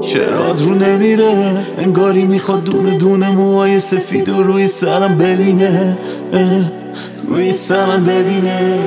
چرا از رو نمیره؟ انگاری میخواد دونه دونه موهای سفید و روی سرم ببینه، روی سرم ببینه.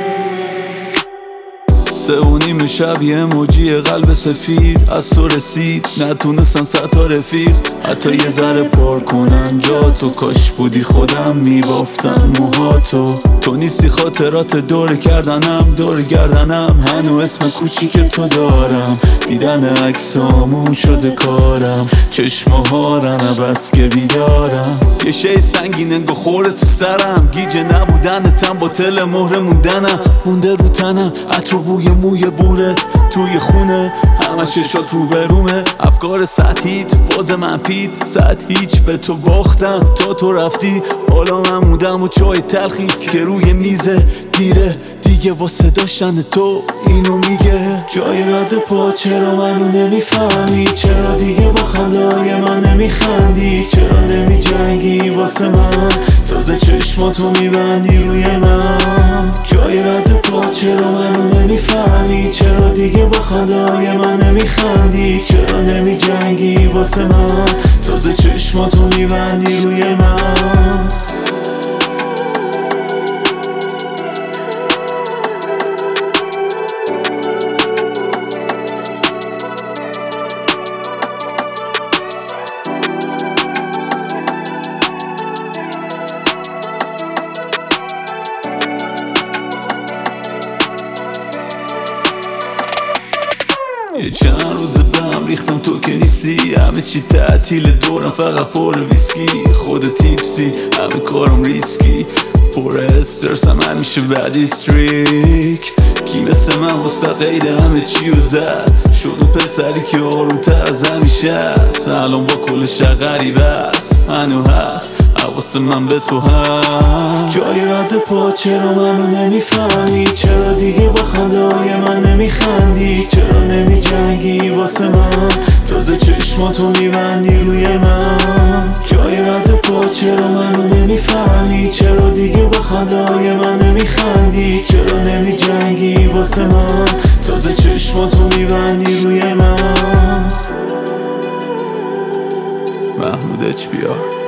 3:30 شب یه موجی قلب سفید از تو رسید، نتونستن 100 تا رفیق حتی یه ذره پر کنن جا تو. کاش بودی خودم میبافتم موهاتو. تو نیستی خاطرات دور کردنم، دور گردنم هنو اسم کوچیک تو دارم. دیدن عکسامون شده کارم، چشمهارن بس که بیدارم. یه شی سنگینه بخوره تو سرم، گیجه نبودنتم با تل مهر موندنم. مونده رو تنم عطر و بوی موی بورت توی خونه، همه چشات رو برومه. افکار سطحی تو فاز منفید، سطح هیچ به تو باختم تا تو رفتی. حالا من موندم و چای تلخی که روی میزه دیره دیگه واسه داشتن تو اینو میگه. جای رد پا چرا منو نمیفهمی؟ چرا دیگه با خنده‌های من نمیخندی؟ چرا نمیجنگی واسه من؟ تازه چشماتو میبندی روی من. جای رد پا چرا منو نمیفهمی؟ چرا دیگه با خنده‌های من نمیخندی؟ چرا نمیجنگی واسه من؟ تازه چشماتو میبندی روی من. یه چند روز به هم ریختم تو که نیستی، همه چی تعطیل دورم فقط پر ویسکی. خود تیپسی همه کارم ریسکی، پر استرسم همیشه بعد استریک. کی مثل من واسه قید همه چی رو زد، شد و پسری که آرومتر از همیشه است. الان با کل شهر غریبه است، هنو هست حواس من به تو هست. جای رد پا چرا منو نمیفهمی؟ چرا دیگه با خنده‌های من نمیخندی؟ چرا نمیجنگی واسه من؟ تازه چشماتو میبندی روی من. جای رد پا چرا منو نمیفهمی؟ چرا دیگه با خنده‌های من نمیخندی؟ چرا نمیجنگی واسه من؟ تازه چشماتو میبندی روی من. محمود HBR